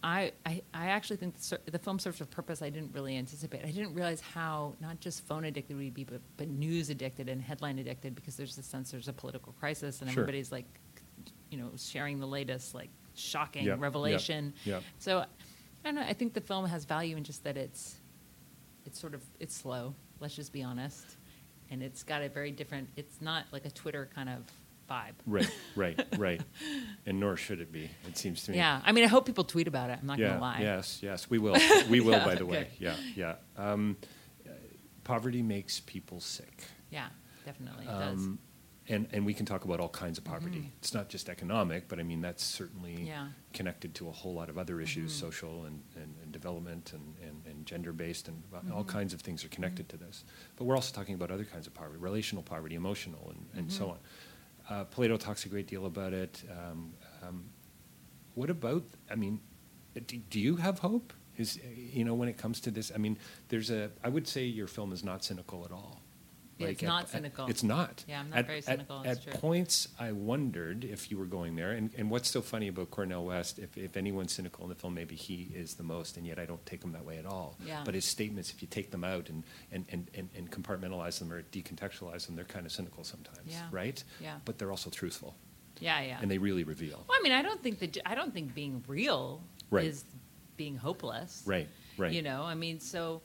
I, I, I actually think the, ser- the film serves a purpose I didn't really anticipate. I didn't realize how not just phone addicted we'd be, but, but news addicted and headline addicted, because there's this sense there's a political crisis and Sure. everybody's like, you know, sharing the latest like shocking Yep, revelation. yep, yep. So I don't know. I think the film has value in just that it's it's sort of it's slow. Let's just be honest, and it's got a very different. It's not like a Twitter kind of vibe. Right, right, right. And nor should it be, it seems to me. Yeah, I mean, I hope people tweet about it. I'm not yeah, going to lie. Yes, yes, we will. We will, Yeah, by the way. okay. Yeah, yeah. Um, uh, poverty makes people sick. Yeah, definitely it Um, and, and we can talk about all kinds of poverty. Mhm. It's not just economic, but I mean, that's certainly Yeah. connected to a whole lot of other issues, Mhm. social and, and, and development and, and, and gender-based, and all Mhm. kinds of things are connected to this. But we're also talking about other kinds of poverty, relational poverty, emotional, and, and so Mhm. on. Uh, Plato talks a great deal about it. Um, um, what about, I mean, do, do you have hope? Is, you know, when it comes to this, I mean, there's a, I would say your film is not cynical at all. Yeah, it's at- not at- cynical. It's not. Yeah, I'm not At- very at- cynical, At, it's true. points, I wondered if you were going there. And, and what's so funny about Cornel West, if, if anyone's cynical in the film, maybe he is the most, and yet I don't take him that way at all. Yeah. But his statements, if you take them out and, and, and, and, and compartmentalize them or decontextualize them, they're kind of cynical sometimes, Yeah. right? Yeah. But they're also truthful, Yeah, yeah. and they really reveal. Well, I mean, I don't think that I don't think being real Right. is being hopeless. Right, right. You know, I mean, so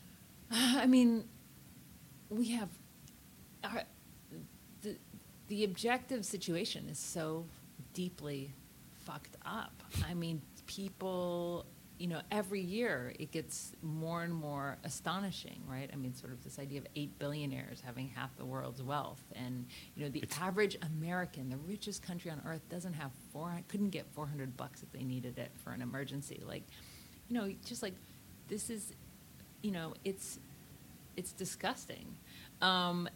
I mean, we have our, the the objective situation is so deeply fucked up. I mean, people, you know, every year it gets more and more astonishing, right? I mean, sort of this idea of eight billionaires having half the world's wealth, and you know, the It's- average American, the richest country on earth, doesn't have four, couldn't get four hundred bucks if they needed it for an emergency. Like, you know, just like this is, you know, it's it's disgusting. Um,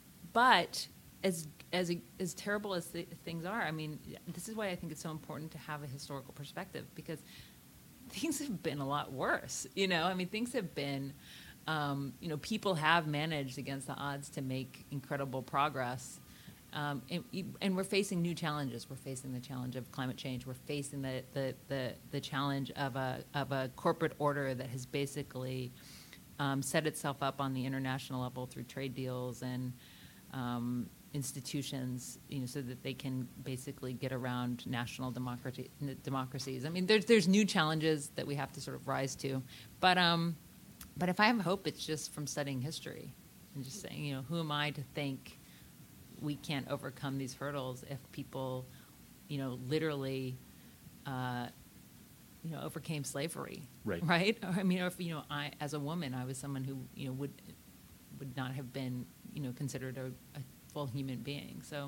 but as as as terrible as the things are, I mean, this is why I think it's so important to have a historical perspective, because things have been a lot worse. You know, I mean, things have been, um, you know, people have managed against the odds to make incredible progress. Um, and, and we're facing new challenges. We're facing the challenge of climate change. We're facing the the, the, the challenge of a of a corporate order that has basically um, set itself up on the international level through trade deals and um, institutions, you know, so that they can basically get around national democracy, democracies. I mean, there's there's new challenges that we have to sort of rise to. But um, but if I have hope, it's just from studying history and just saying, you know, who am I to think we can't overcome these hurdles if people, you know, literally, uh, you know, overcame slavery, Right. Right? Or, I mean, or if, you know, I, as a woman, I was someone who, you know, would would not have been, you know, considered a, a full human being. So,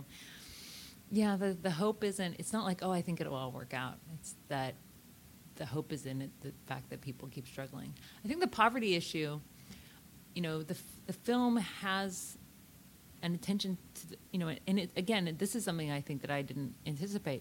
yeah, the the hope isn't. It's not like, oh, I think it'll all work out. It's that the hope is in it, the fact that people keep struggling. I think the poverty issue, you know, the the film has an attention to, the, you know, and it, again, this is something I think that I didn't anticipate.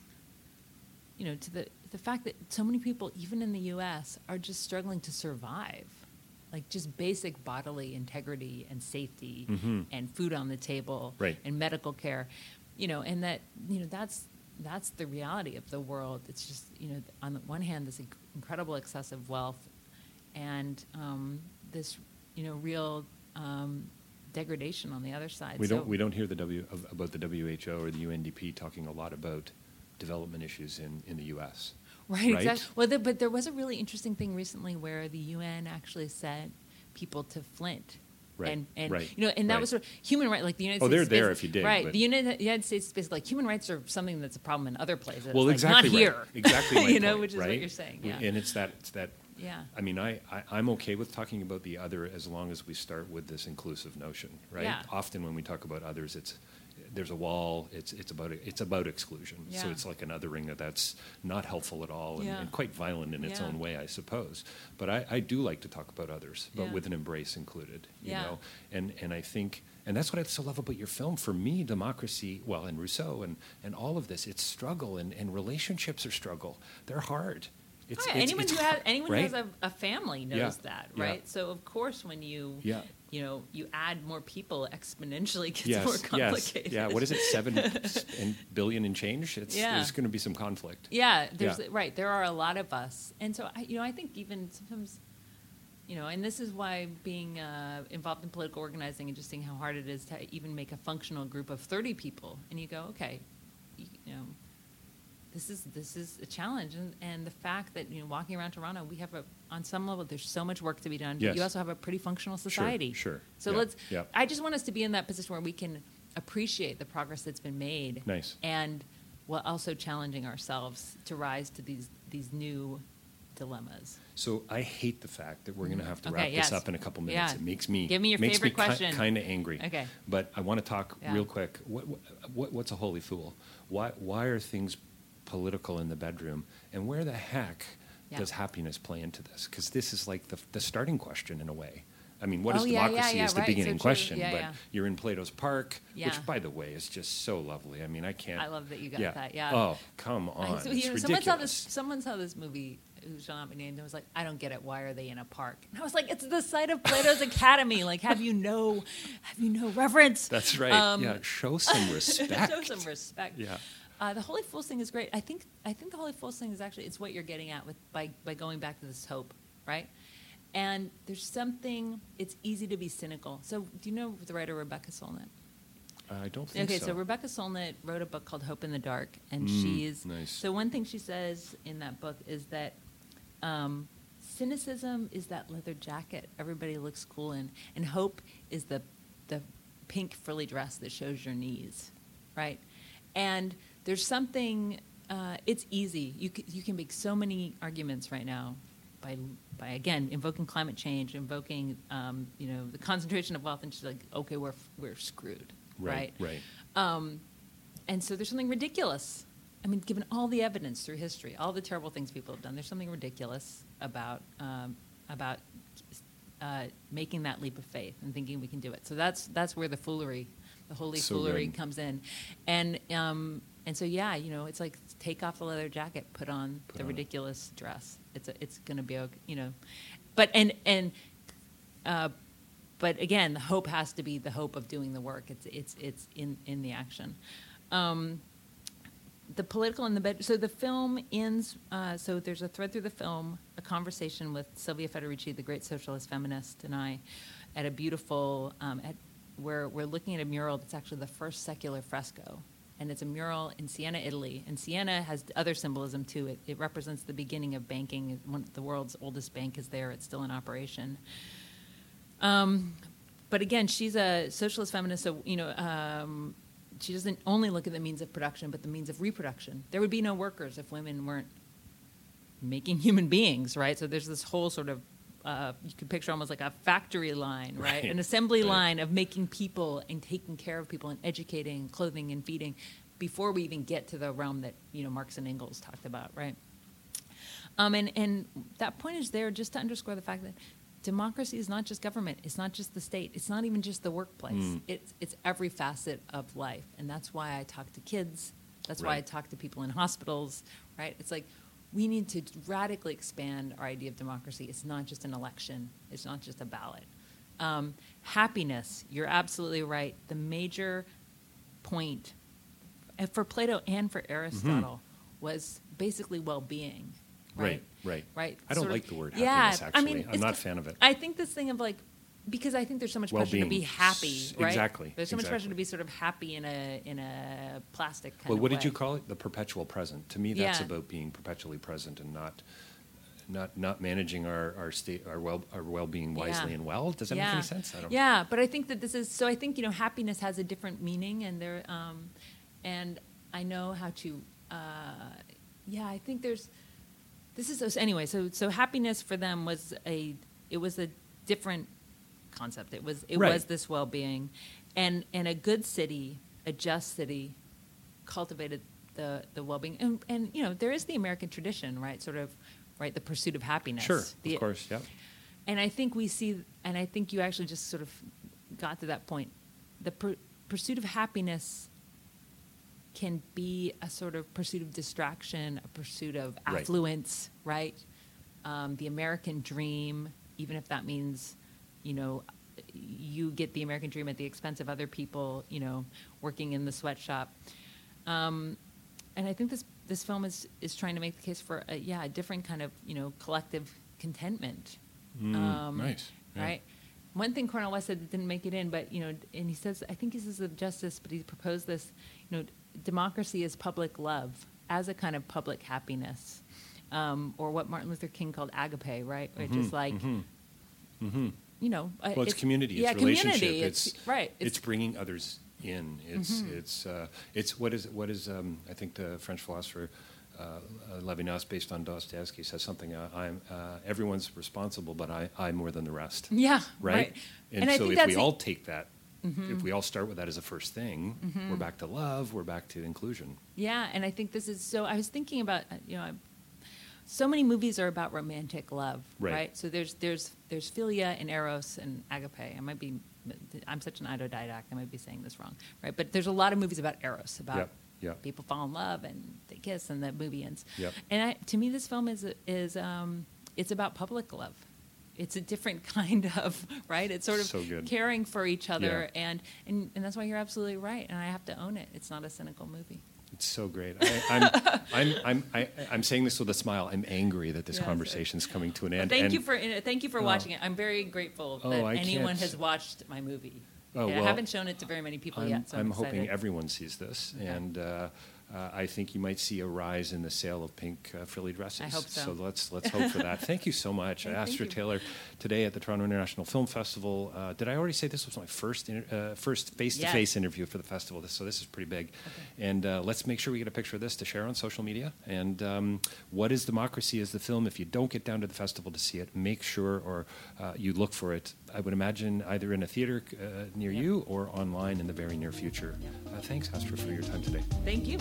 You know, to the the fact that so many people, even in the U S, are just struggling to survive, like just basic bodily integrity and safety, Mhm. and food on the table, Right. and medical care, you know, and that, you know, that's that's the reality of the world. It's just, you know, on the one hand, this inc- incredible excessive wealth, and um, this, you know, real um, degradation on the other side. We So- don't we don't hear the W of, about the W H O or the U N D P talking a lot about development issues in, in the U S. Right, exactly. Well, there, but there was a really interesting thing recently where the U N actually sent people to Flint. Right, And, and right, you know, and that right. was sort of human rights, like the United Oh, States. they're there basi- if you dig, Right, but- the United, United States is basically like human rights are something that's a problem in other places. Well, like, exactly not right. here. Exactly my you know, point, which is right? what you're saying. We- Yeah. And it's that it's that. Yeah. I mean, I, I I'm okay with talking about the other as long as we start with this inclusive notion, right? Yeah. Often when we talk about others, it's there's a wall. It's it's about it's about exclusion. So Yeah. it's like an othering that that's not helpful at all and, Yeah. and quite violent in its Yeah. own way, I suppose. But I, I do like to talk about others, but Yeah. with an embrace included. You Yeah. know, and and I think. And that's what I so love about your film. For me, democracy, well, and Rousseau and, and all of this, it's struggle, and, and relationships are struggle. They're hard. It's, oh, yeah. it's, anyone it's who has anyone right? who has a, a family knows Yeah. that, Yeah. right? So of course, when you Yeah. you know you add more people, exponentially gets Yes, more yes, complicated. yeah. What is it? Seven and billion and change. It's, Yeah. There's going to be some conflict. Yeah, there's Yeah. right. There are a lot of us, and so I, you know, I think even sometimes, you know, and this is why being uh, involved in political organizing and just seeing how hard it is to even make a functional group of thirty people, and you go, okay, you, you know, this is this is a challenge, and, and the fact that you know, walking around Toronto, we have a on some level, there's so much work to be done. Yes. But you also have a pretty functional society. Sure. sure. So yeah. let's. Yeah. I just want us to be in that position where we can appreciate the progress that's been made. Nice. And while also challenging ourselves to rise to these these new dilemmas. So I hate the fact that we're going to have to Okay, wrap yes. this up in a couple minutes. Yeah. It makes me Give me your makes favorite me question. kind of angry. Okay. But I want to talk Yeah. real quick. What, what what's a holy fool? Why why are things political in the bedroom? And where the heck Yeah. does happiness play into this? Because this is like the the starting question in a way. I mean, what is Oh, yeah, yeah, democracy yeah, is the right. So beginning true. question, Yeah, but yeah. you're in Plato's Park, Yeah. which, by the way, is just so lovely. I mean, I can't. I love that you got yeah. that. Yeah. Oh, come on. I- so, it's you know, ridiculous. someone saw this. Someone saw this movie who shall not be named and was like, "I don't get it. Why are they in a park?" And I was like, "It's the site of Plato's Academy. Like, have you no, have you no reverence?" That's right. Um, yeah, show some respect. Show some respect. Yeah. Uh, the Holy Fools thing is great. I think. I think the Holy Fools thing is actually it's what you're getting at with by by going back to this hope, right? And there's something. It's easy to be cynical. So, do you know the writer Rebecca Solnit? I don't think Okay, so. so Rebecca Solnit wrote a book called Hope in the Dark, and Mm, she's nice. so one thing she says in that book is that um, cynicism is that leather jacket everybody looks cool in, and hope is the the pink frilly dress that shows your knees, right? And there's something. Uh, it's easy. You can, you can make so many arguments right now by by again invoking climate change, invoking um, you know the concentration of wealth, and she's like, okay, we're we're screwed. Right, Right. right. Um, and so there's something ridiculous. I mean, given all the evidence through history, all the terrible things people have done, there's something ridiculous about um, about uh, making that leap of faith and thinking we can do it. So that's that's where the foolery, the holy So foolery, good. comes in, and um, and so yeah, you know, it's like take off the leather jacket, put on Put the on it. ridiculous dress. It's a, it's going to be okay, you know, but and and. Uh, But again, the hope has to be the hope of doing the work. It's it's it's in, in the action. Um, the political and the bed. So the film ends. Uh, so there's a thread through the film, a conversation with Sylvia Federici, the great socialist feminist, and I, at a beautiful. Um, at where we're looking at a mural that's actually the first secular fresco, and it's a mural in Siena, Italy. And Siena has other symbolism too. It, it represents the beginning of banking. One, the world's oldest bank is there. It's still in operation. Um, but again, she's a socialist feminist, so you know um, she doesn't only look at the means of production, but the means of reproduction. There would be no workers if women weren't making human beings, right? So there's this whole sort of uh, you could picture almost like a factory line, right? Right. An assembly Right. line of making people and taking care of people and educating, clothing, and feeding before we even get to the realm that you know Marx and Engels talked about, right? Um, and and that point is there just to underscore the fact that. Democracy is not just government. It's not just the state. It's not even just the workplace. Mm. It's it's every facet of life, and that's why I talk to kids. That's why I Right. talk to people in hospitals. Right? It's like we need to radically expand our idea of democracy. It's not just an election. It's not just a ballot. Um, happiness. You're absolutely right. The major point uh, for Plato and for Aristotle was basically well-being. Right, right. Right. I don't Sort of- like the word yeah, happiness, I actually. mean, I'm it's not a ki- fan of it. I think this thing of like, because I think there's so much pressure to Well-being. be happy, S- right? exactly, There's so much pressure exactly. to be sort of happy in a in a plastic kind Well, of what way. did you call it? The perpetual present. To me, that's Yeah. about being perpetually present and not not not managing our our state our well our well-being wisely Yeah. and well. Does that yeah. make any sense? I don't. Yeah, but I think that this is so. I think you know, happiness has a different meaning, and there, um, and I know how to. Uh, yeah, I think there's. This is so anyway. So so happiness for them was a. It was a different concept. It was it Right. was this well-being, and and a good city, a just city, cultivated the the well-being, and and you know there is the American tradition, right? Sort of, right? The pursuit of happiness. Sure, The- of course, yeah. and I think we see, and I think you actually just sort of got to that point. The pur- pursuit of happiness can be a sort of pursuit of distraction, a pursuit of Right. affluence, right? Um, the American dream, even if that means, you know, you get the American dream at the expense of other people, you know, working in the sweatshop. Um, and I think this this film is is trying to make the case for a, yeah a different kind of, you know, collective contentment. Mm, um, nice. Yeah. Right. One thing Cornel West said that didn't make it in, but you know, and he says, I think he says of justice, but he proposed this, you know, democracy is public love as a kind of public happiness, um, or what Martin Luther King called agape, right? Which Mm-hmm, is like, mm-hmm, mm-hmm. you know, uh, Well, it's, community. It's yeah, relationship. community. It's, It's, right. It's, It's, bringing others in. It's Mhm. it's uh, it's what is what is um, I think the French philosopher uh, uh, Levinas, based on Dostoevsky, says something. Uh, I'm uh, everyone's responsible, but I I more than the rest. yeah, Right. right. And, And I so think if that's we the- all take that, Mhm. if we all start with that as a first thing, Mhm. we're back to love. We're back to inclusion. Yeah, and I think this is so. I was thinking about, uh, you know, I, so many movies are about romantic love, Right. right? So there's there's there's philia and eros and agape. I might be, I'm such an autodidact. I might be saying this wrong, right? But there's a lot of movies about eros, about Yep, yep. people fall in love and they kiss and the movie ends. Yep. And I, to me, this film is is um, it's about public love. It's a different kind of, right? It's sort of So good. caring for each other, Yeah. and, and and that's why you're absolutely right. And I have to own it. It's not a cynical movie. It's so great. I, I'm, I'm, I'm, I, I'm saying this with a smile. I'm angry that this Yes. conversation is coming to an end. Thank and, you for uh, thank you for Oh. watching it. I'm very grateful Oh, that I anyone can't- has watched my movie. Oh, Yeah, well, I haven't shown it to very many people I'm, yet, so I'm, I'm excited. hoping everyone sees this, Okay. and uh, uh, I think you might see a rise in the sale of pink uh, frilly dresses. I hope so. let's let's hope for that. Thank you so much, Hey, thank Astra you. Taylor, today at the Toronto International Film Festival. Uh, did I already say this was my first inter- uh, first face-to-face Yes. interview for the festival? This, so this is pretty big, and uh, let's make sure we get a picture of this to share on social media. And um, What is Democracy is the film. If you don't get down to the festival to see it, make sure or uh, you look for it. I would imagine either in a theater uh, near Yep. you or online in the very near future. Uh, thanks, Astra, for your time today. Thank you.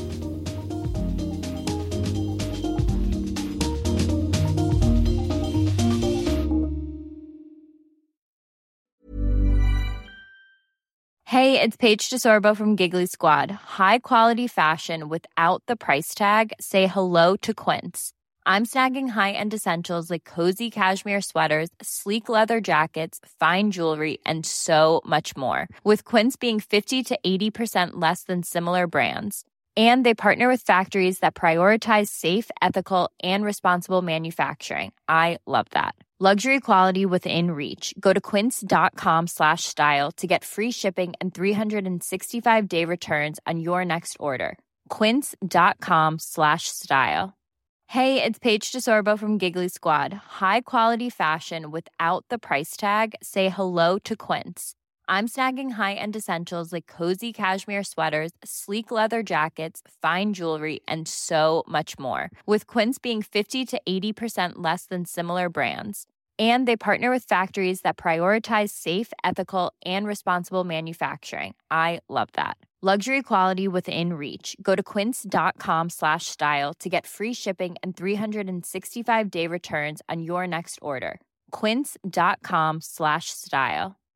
Hey, it's Paige DeSorbo from Giggly Squad. High quality fashion without the price tag. Say hello to Quince. I'm snagging high-end essentials like cozy cashmere sweaters, sleek leather jackets, fine jewelry, and so much more. With Quince being fifty to eighty percent less than similar brands. And they partner with factories that prioritize safe, ethical, and responsible manufacturing. I love that. Luxury quality within reach. Go to quince.com slash style to get free shipping and three sixty-five day returns on your next order. Quince.com slash style. Hey, it's Paige DeSorbo from Giggly Squad. High quality fashion without the price tag. Say hello to Quince. I'm snagging high-end essentials like cozy cashmere sweaters, sleek leather jackets, fine jewelry, and so much more. With Quince being fifty to eighty percent less than similar brands. And they partner with factories that prioritize safe, ethical, and responsible manufacturing. I love that. Luxury quality within reach. Go to quince.com slash style to get free shipping and three sixty-five day returns on your next order. Quince.com slash style.